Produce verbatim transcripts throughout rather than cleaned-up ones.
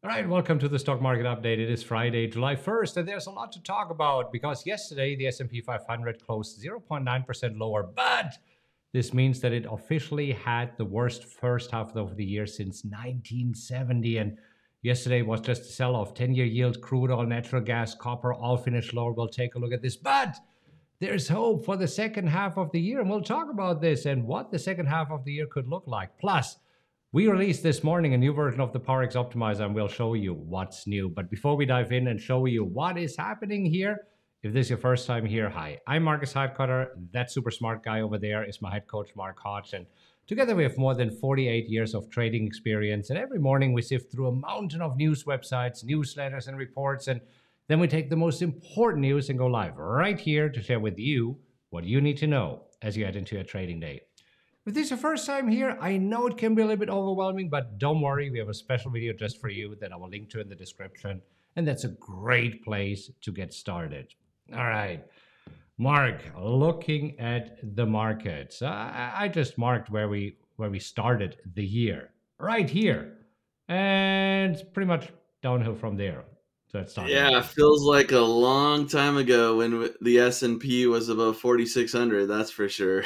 All right, welcome to the stock market update. It is Friday, July first, and there's a lot to talk about because yesterday the S and P five hundred closed zero point nine percent lower, but this means that it officially had the worst first half of the year since nineteen seventy. And yesterday was just a sell-off. ten-year yield, crude oil, natural gas, copper, all finished lower. We'll take a look at this, but there's hope for the second half of the year, and we'll talk about this and what the second half of the year could look like. Plus, we released this morning a new version of the PowerX Optimizer, and we'll show you what's new. But before we dive in and show you what is happening here, if this is your first time here, hi, I'm Marcus Heitkotter. That super smart guy over there is my head coach, Mark Hodge. And together we have more than forty-eight years of trading experience. And every morning we sift through a mountain of news websites, newsletters, and reports. And then we take the most important news and go live right here to share with you what you need to know as you head into your trading day. If this is your first time here, I know it can be a little bit overwhelming, but don't worry, we have a special video just for you that I will link to in the description, and that's a great place to get started. All right, Mark, looking at the markets, I, I just marked where we where we started the year, right here, and pretty much downhill from there. So let's talk about Yeah, this. feels like a long time ago when the S and P was above forty-six hundred. That's for sure.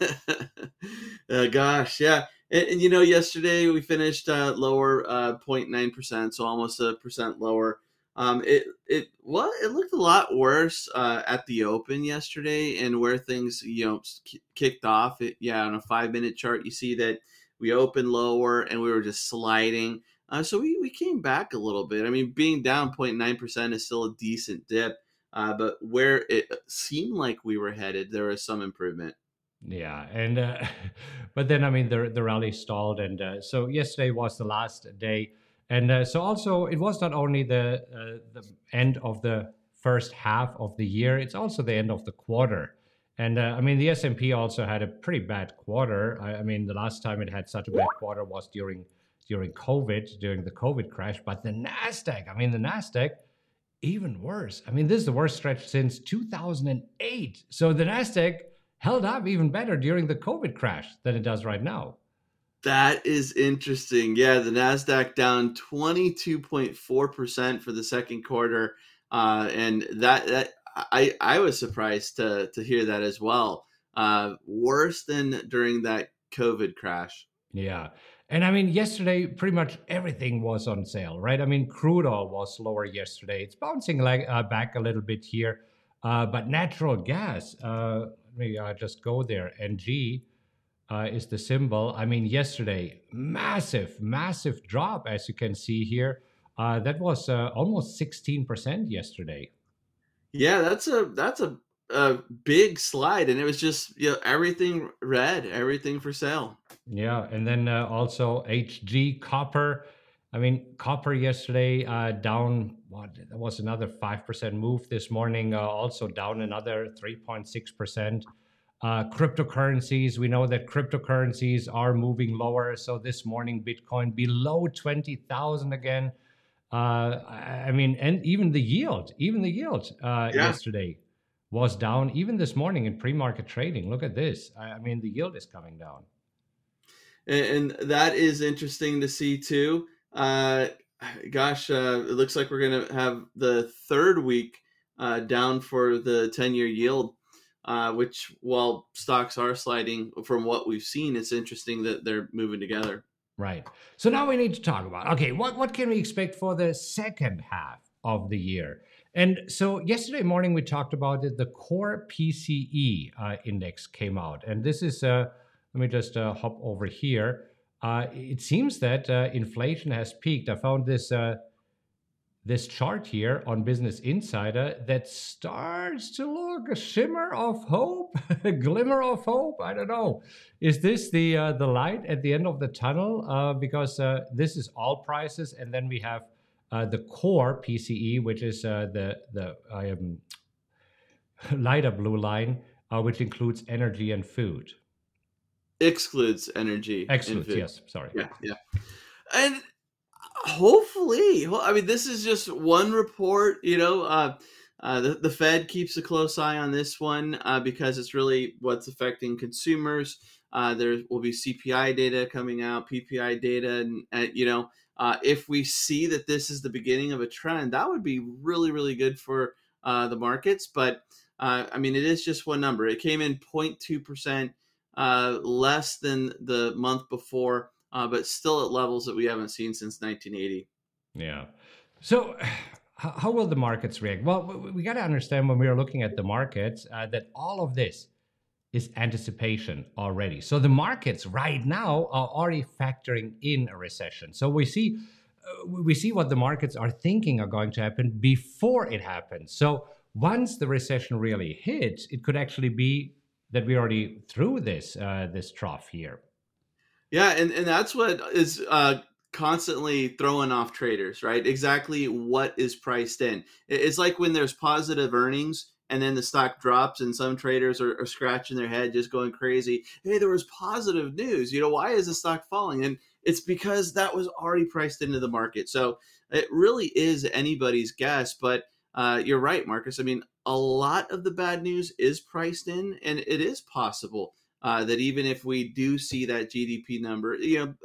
uh, gosh, yeah. And, and, you know, yesterday we finished uh, lower, uh, zero point nine percent, so almost a percent lower. Um, it it well, it looked a lot worse uh, at the open yesterday, and where things you know k- kicked off. It, yeah, on a five minute chart, you see that we opened lower and we were just sliding. Uh, so we, we came back a little bit. I mean, being down zero point nine percent is still a decent dip, uh, but where it seemed like we were headed, there was some improvement. Yeah, and uh, but then I mean the the rally stalled, and uh, so yesterday was the last day, and uh, so also it was not only the uh, the end of the first half of the year, it's also the end of the quarter, and uh, I mean the S and P also had a pretty bad quarter. I, I mean the last time it had such a bad quarter was during during COVID, during the COVID crash, but the Nasdaq, I mean the Nasdaq. Even worse. I mean, this is the worst stretch since two thousand eight. So the Nasdaq held up even better during the COVID crash than it does right now. That is interesting. Yeah, the Nasdaq down twenty-two point four percent for the second quarter, uh, and that that I I was surprised to to hear that as well. Uh, worse than during that COVID crash. Yeah. And I mean, yesterday, pretty much everything was on sale, right? I mean, crude oil was lower yesterday. It's bouncing like uh, back a little bit here. Uh, but natural gas, uh, let me uh, just go there. N G uh, is the symbol. I mean, yesterday, massive, massive drop, as you can see here. Uh, that was uh, almost sixteen percent yesterday. Yeah, that's a that's a a big slide, and it was just you know everything red, everything for sale. Yeah, and then uh, also H G copper. I mean, copper yesterday uh, down. What that was another five percent move this morning. Uh, also down another three point six percent. Uh, cryptocurrencies. We know that cryptocurrencies are moving lower. So this morning, Bitcoin below twenty thousand again. Uh, I I mean, and even the yield, even the yield uh, Yeah, yesterday was down. Even this morning in pre-market trading. Look at this. I, I mean, the yield is coming down. and, and that is interesting to see too. Uh, gosh, uh, it looks like we're gonna have the third week uh, down for the ten-year yield. Uh, which, while stocks are sliding from what we've seen, it's interesting that they're moving together. Right. So now we need to talk about, okay, what, what can we expect for the second half of the year? And so yesterday morning we talked about it. The core P C E uh, index came out, and this is uh, let me just uh, hop over here. Uh, it seems that uh, inflation has peaked. I found this uh, this chart here on Business Insider that starts to look a shimmer of hope, a glimmer of hope. I don't know. Is this the uh, the light at the end of the tunnel? Uh, because uh, this is all prices, and then we have uh, the core P C E, which is uh, the the um, lighter blue line, uh, which includes energy and food. Excludes energy and Excludes, food. yes. Sorry. Yeah, yeah, and hopefully, well, I mean, this is just one report. You know, uh, uh, the the Fed keeps a close eye on this one uh, because it's really what's affecting consumers. Uh, there will be C P I data coming out, P P I data, and uh, you know, Uh, if we see that this is the beginning of a trend, that would be really, really good for uh, the markets. But uh, I mean, it is just one number. It came in zero point two percent uh, less than the month before, uh, but still at levels that we haven't seen since nineteen eighty. Yeah. So, how, how will the markets react? Well, we, we got to understand when we are looking at the markets uh, that all of this is anticipation already. So the markets right now are already factoring in a recession. So we see uh, we see what the markets are thinking are going to happen before it happens. So once the recession really hits, it could actually be that we're already through this uh, this trough here. Yeah, and, and that's what is uh, constantly throwing off traders, right? Exactly what is priced in. It's like when there's positive earnings and then the stock drops and some traders are, are scratching their head, just going crazy. Hey, there was positive news. You know, why is the stock falling? And it's because that was already priced into the market. So it really is anybody's guess. But uh, you're right, Marcus. I mean, a lot of the bad news is priced in, and it is possible uh, that even if we do see that G D P number, you know,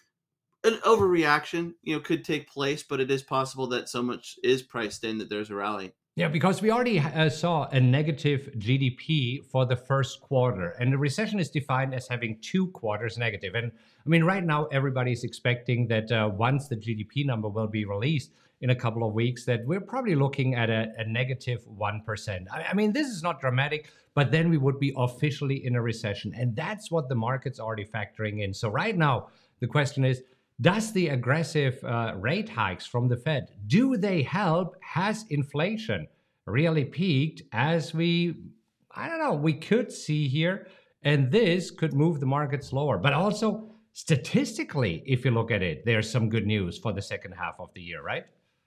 an overreaction, you know, could take place, but it is possible that so much is priced in that there's a rally. Yeah, because we already uh, saw a negative G D P for the first quarter, and the recession is defined as having two quarters negative. And I mean, right now, everybody's expecting that uh, once the G D P number will be released in a couple of weeks, that we're probably looking at a, a negative one percent. I, I mean, this is not dramatic, but then we would be officially in a recession. And that's what the market's already factoring in. So right now, the question is, does the aggressive uh, rate hikes from the Fed, do they help? Has inflation really peaked as we, I don't know, we could see here? And this could move the markets lower. But also, statistically, if you look at it, there's some good news for the second half of the year, right?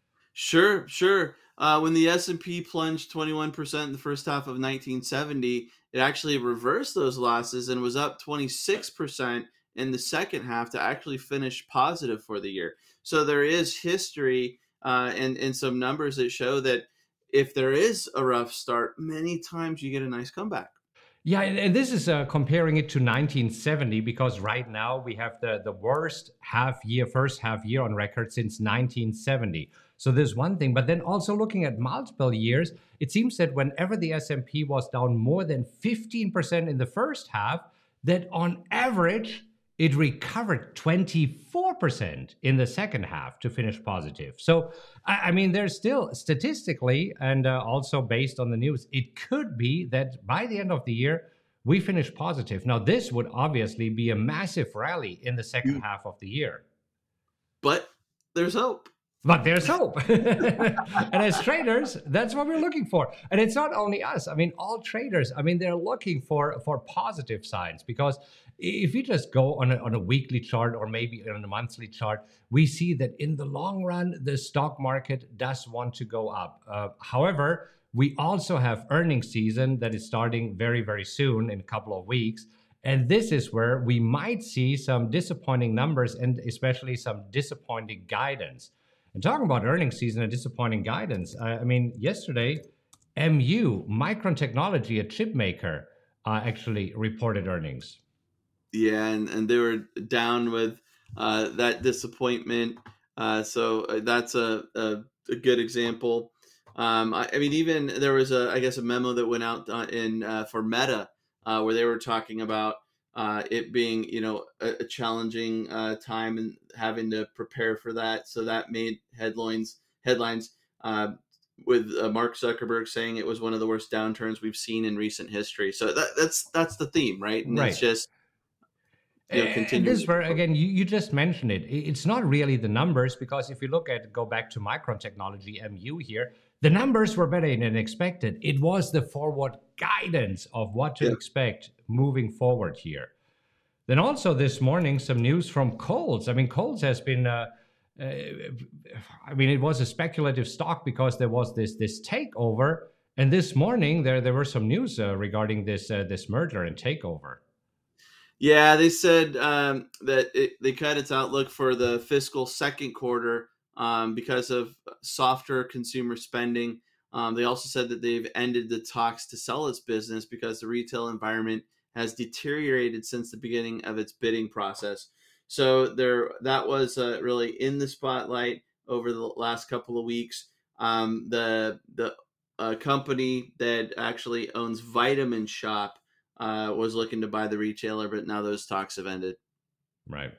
Sure, sure. Uh, when the S and P plunged twenty-one percent in the first half of nineteen seventy, it actually reversed those losses and was up twenty-six percent in the second half to actually finish positive for the year. So there is history uh, and, and some numbers that show that if there is a rough start, many times you get a nice comeback. Yeah, and, and this is uh, comparing it to nineteen seventy because right now we have the, the worst half year, first half year on record since nineteen seventy. So there's one thing, but then also looking at multiple years, it seems that whenever the S and P was down more than fifteen percent in the first half, that on average, it recovered twenty-four percent in the second half to finish positive. So, I, I mean, there's still statistically and uh, also based on the news, it could be that by the end of the year, we finish positive. Now, this would obviously be a massive rally in the second Mm. half of the year. But there's hope. But there's hope. And as traders, that's what we're looking for. And it's not only us. I mean, all traders, I mean, they're looking for, for positive signs because if you just go on a, on a weekly chart or maybe on a monthly chart, we see that in the long run, the stock market does want to go up. Uh, however, we also have earnings season that is starting very, very soon in a couple of weeks. And this is where we might see some disappointing numbers and especially some disappointing guidance. And talking about earnings season and disappointing guidance, I, I mean, yesterday, M U, Micron Technology, a chip maker, uh, actually reported earnings. Yeah, and, and they were down with uh, that disappointment. Uh, so uh, that's a, a, a good example. Um, I, I mean, even there was a, I guess, a memo that went out uh, in uh, for Meta uh, where they were talking about uh, it being, you know, a, a challenging uh, time and having to prepare for that. So that made headlines headlines uh, with uh, Mark Zuckerberg saying it was one of the worst downturns we've seen in recent history. So that, that's that's the theme, right? And Right. it's just you know, And this where again, you, you just mentioned it. It's not really the numbers because if you look at go back to Micron Technology M U here, the numbers were better than expected. It was the forward guidance of what to Yeah. expect moving forward here. Then also this morning, some news from Kohl's. I mean, Kohl's has been. Uh, uh, I mean, it was a speculative stock because there was this this takeover, and this morning there there were some news uh, regarding this uh, this merger and takeover. Yeah, they said um, that it, they cut its outlook for the fiscal second quarter um, because of softer consumer spending. Um, they also said that they've ended the talks to sell its business because the retail environment has deteriorated since the beginning of its bidding process. So there, that was uh, really in the spotlight over the last couple of weeks. Um, the the uh, company that actually owns Vitamin Shop uh, was looking to buy the retailer, but now those talks have ended. Right.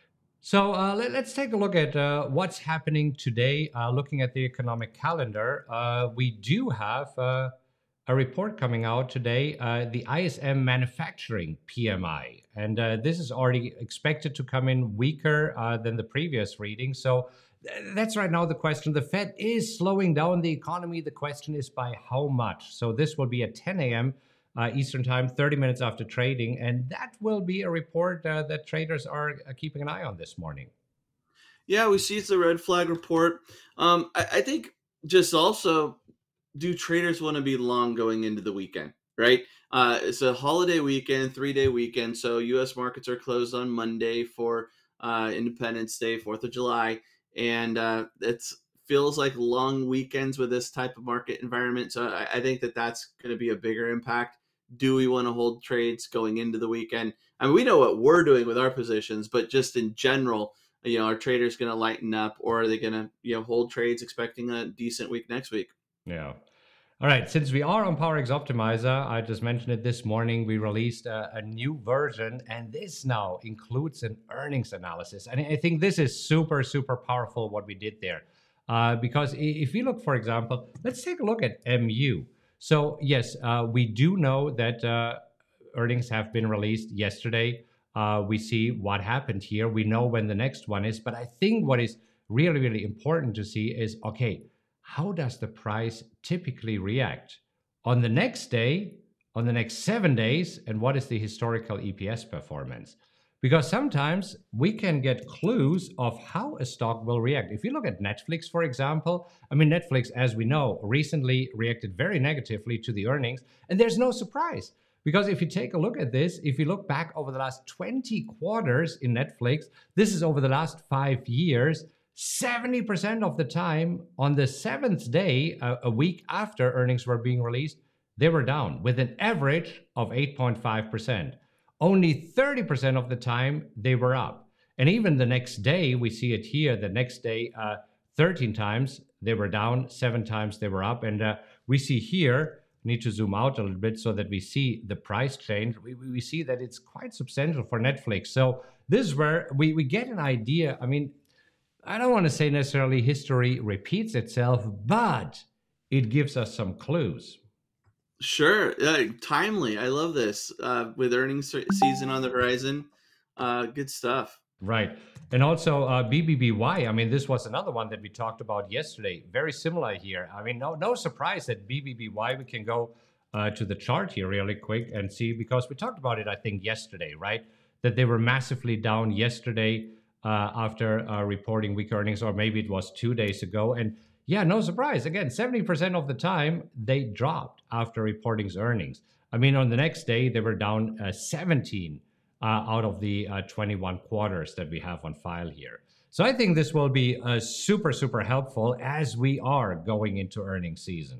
So uh, let, us take a look at uh, what's happening today. Uh, looking at the economic calendar, uh, we do have uh, a report coming out today, uh, the I S M manufacturing P M I. And uh, this is already expected to come in weaker uh, than the previous reading. So th- that's right now the question. The Fed is slowing down the economy. The question is by how much? So this will be at ten a.m. Uh, Eastern time, thirty minutes after trading. And that will be a report uh, that traders are uh, keeping an eye on this morning. Yeah, we see it's a red flag report. Um, I, I think just also, do traders want to be long going into the weekend, right? Uh, it's a holiday weekend, three-day weekend. So U S markets are closed on Monday for uh, Independence Day, fourth of July. And uh, it feels like long weekends with this type of market environment. So I, I think that that's going to be a bigger impact. Do we want to hold trades going into the weekend? I mean, we know what we're doing with our positions, but just in general, you know, are traders going to lighten up, or are they going to, you know, hold trades expecting a decent week next week? Yeah. All right. Since we are on PowerX Optimizer, I just mentioned it this morning. We released a, a new version, and this now includes an earnings analysis. And I think this is super, super powerful what we did there. Uh, because if you look, for example, let's take a look at M U. So yes, uh, we do know that uh, earnings have been released yesterday. Uh, we see what happened here. We know when the next one is. But I think what is really, really important to see is, okay, how does the price typically react on the next day, on the next seven days, and what is the historical E P S performance? Because sometimes we can get clues of how a stock will react. If you look at Netflix, for example, I mean, Netflix, as we know, recently reacted very negatively to the earnings, and there's no surprise. Because if you take a look at this, if you look back over the last twenty quarters in Netflix, this is over the last five years, seventy percent of the time on the seventh day, a, a week after earnings were being released, they were down with an average of eight point five percent. Only thirty percent of the time they were up. And even the next day, we see it here, the next day, uh, thirteen times they were down, seven times they were up. And uh, we see here, need to zoom out a little bit so that we see the price change. We, we see that it's quite substantial for Netflix. So this is where we, we get an idea. I mean, I don't want to say necessarily history repeats itself, but it gives us some clues. Sure. Uh, timely. I love this. Uh, with earnings season on the horizon. Uh, good stuff. Right. And also uh, B B B Y. I mean, this was another one that we talked about yesterday. Very similar here. I mean, no, no surprise that B B B Y, we can go uh, to the chart here really quick and see, because we talked about it, I think, yesterday, right? That they were massively down yesterday uh, after uh, reporting weak earnings, or maybe it was two days ago. And yeah, no surprise. Again, seventy percent of the time they dropped after reporting earnings. I mean, on the next day, they were down uh, seventeen uh, out of the uh, twenty-one quarters that we have on file here. So I think this will be uh, super, super helpful as we are going into earnings season.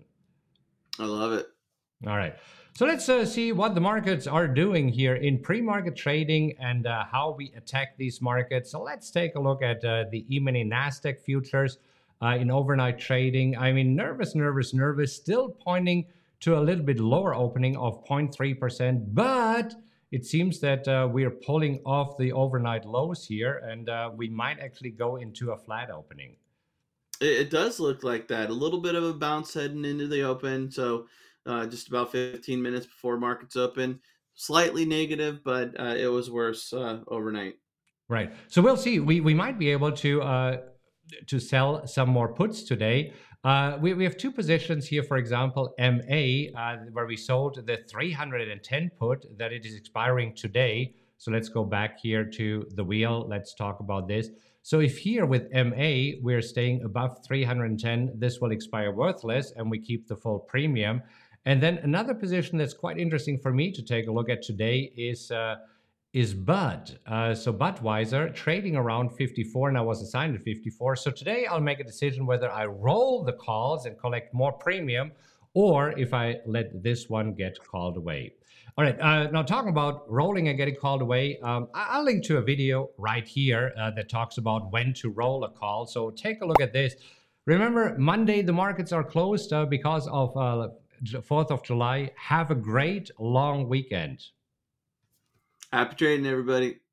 I love it. All right. So let's uh, see what the markets are doing here in pre-market trading and uh, how we attack these markets. So let's take a look at uh, the E-mini NASDAQ futures. Uh, in overnight trading, I mean, nervous, nervous, nervous, still pointing to a little bit lower opening of zero point three percent, but it seems that uh, we are pulling off the overnight lows here, and uh, we might actually go into a flat opening. It, it does look like that. A little bit of a bounce heading into the open, so uh, just about fifteen minutes before markets open. Slightly negative, but uh, it was worse uh, overnight. Right. So we'll see. We, we might be able to... Uh, to sell some more puts today. Uh, we, we have two positions here, for example, M A, uh, where we sold the three hundred ten put that it is expiring today. So let's go back here to the wheel. Let's talk about this. So if here with M A, we're staying above three hundred ten, this will expire worthless and we keep the full premium. And then another position that's quite interesting for me to take a look at today is uh, is Bud. Uh, so Budweiser trading around fifty-four, and I was assigned at fifty-four. So today I'll make a decision whether I roll the calls and collect more premium, or if I let this one get called away. All right, uh, now talking about rolling and getting called away, um, I- I'll link to a video right here uh, that talks about when to roll a call. So take a look at this. Remember, Monday the markets are closed uh, because of uh, fourth of July. Have a great long weekend. Happy trading, everybody.